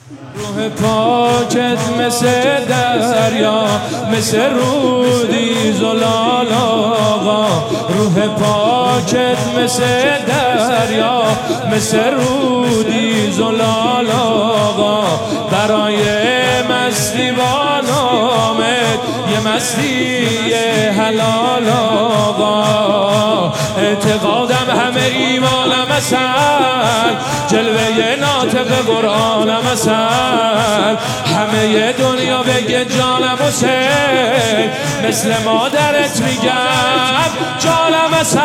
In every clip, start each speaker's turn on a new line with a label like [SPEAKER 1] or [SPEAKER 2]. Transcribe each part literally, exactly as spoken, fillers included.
[SPEAKER 1] روح پاکت مثل دریا، مثل رودی زلال آقا. روح پاکت مثل دریا، مثل رودی زلال آقا. برای مستی با نامت یه مستی حلال آقا. اعتقادم همه ایمانم اصل، جلوه ناطق قرآنم اصل. همه دنیا بگه جانم حسین، مثل مادرت میگم جانم اصل.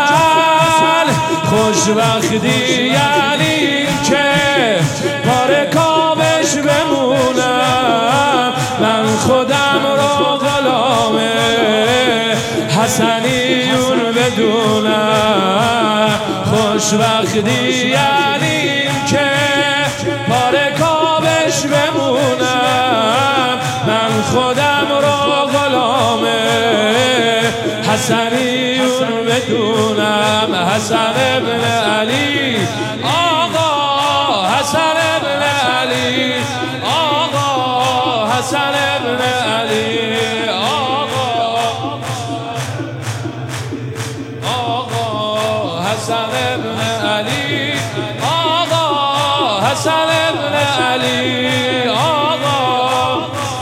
[SPEAKER 1] خوشبختی یعنی که پاره کامش بمونم، من خودم رو غلام حسنیون بدونم. خوشبختی یعنی که پاره کامش بمونم، من خودم رو غلام حسنیون بدونم. حسن ابن علی آقا، حسن ابن علی آقا، حسن ابن علی آقا، آقا حسن ابن علی آقا، حسن ابن علی آقا.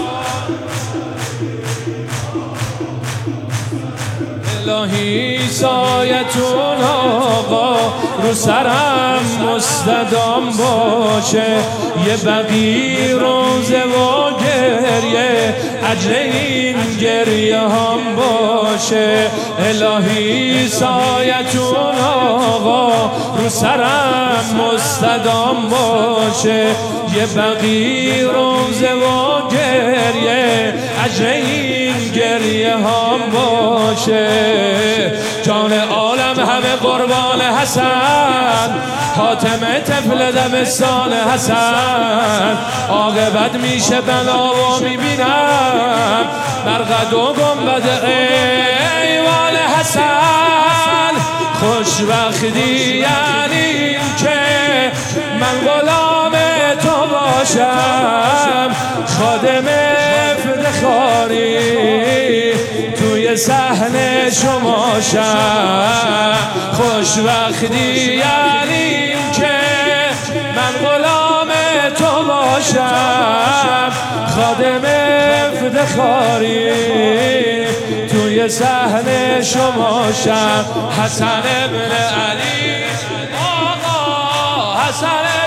[SPEAKER 1] الهی سایتون آقا رو سرم مستدام باشه، یه بقی روزه و گریه اجر این گریه هم باشه. الهی سایتون آقا رو سرم مستدام باشه، یه بقی روزه و گریه اجر این گریه هم باشه. جان عالم همه قربان حسن، حاتم طفل دبستان حسن. عاقبت میشه بلا و میبینم مرقد و گنبد ایوان حسن. خوشبختی یعنی که من غلام تو باشم، خادم افتخاری توی صحنه شما شم. خوشبختی یعنی که من غلام تو باشم، خادم افتخاری توی صحنه شما شم. حسن ابن علی آقا، حسن